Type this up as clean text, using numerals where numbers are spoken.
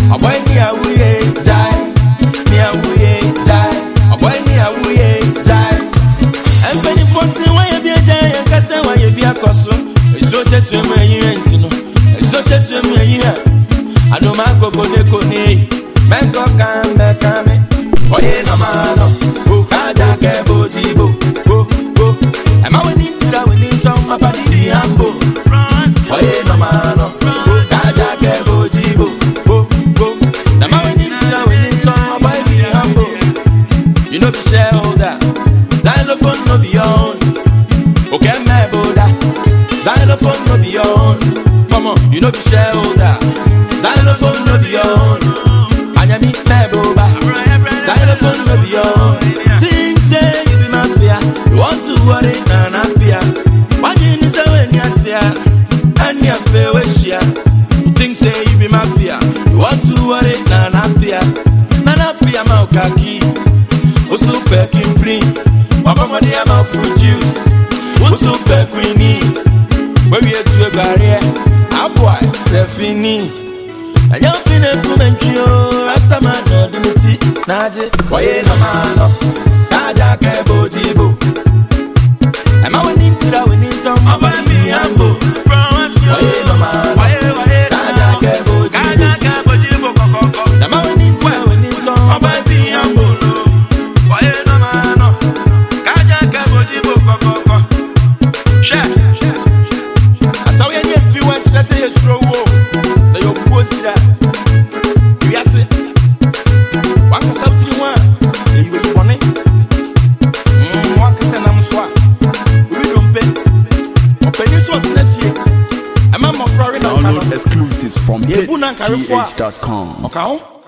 A boy ni a wuye jai. Ni a wuye jai. A boy ni a wuye jai. And when you put in why you be a jai, and cast why you be a custom. It's so jet to me, you ain't no. It's so jet to me, you I know my coco de cone. Mango can make me. Oh, yeah, no man. Oh, Kaja Kebo Jibo. Oh, oh. Am I winning to the winning tongue? My body, the ambo. Oh, yeah, no man. Oh, Kaja Kebo Jibo. Oh, oh. Am I winning to the winning tongue? My body, the ambo. You know the shareholder. Xylophone no beyond. Okay, my boda. Xylophone no beyond. Come on, you know the shareholder. Xylophone no beyond. Anyami meboba. Xylophone no beyond. Things say you be mafia. You want to worry na fear. Why you say when you tear and you feel wishia? You think say you be mafia. You want to worry na fear. Na fear maukaki. Osu pekin bring. Papa money am fruit juice. Osu pekini. When we to a barrier, a boy, Stephanie. And you're been a woman, Rasta man, no dignity, Naji, why no man, Naja Kebo Jibo. Am I winning to the winning tongue? I'm by me, Ambo. Why no man, Naja Kebo Jibo. Am I winning to the winning tongue? I'm by me, Ambo. Why no man, Naja Kebo Jibo. Share. Let's say a slow walk. They are good to that. Yes, it. One can sell 3-1. You will want it. One can send them swap. We don't pay. Open this one to that year. I'm a more Florida. Download exclusives from hitsgh.com. Okay.